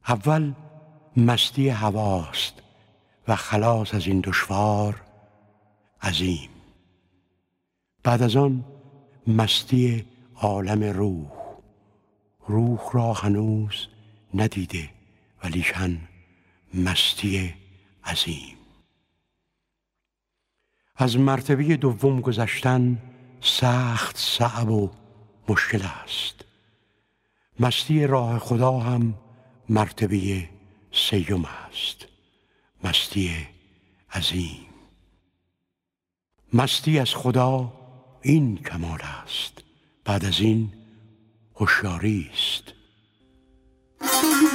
اول مستی هواست و خلاص از این دشوار عظیم. بعد از آن مستی عالم روح. روح را هنوز ندیده ولیکن مستی عظیم. از مرتبه دوم گذشتن سخت صعب و مشکل است. مستی راه خدا هم مرتبه سیوم است. مستی عظیم. مستی از خدا این کمال است. بعد از این هوشیاری است.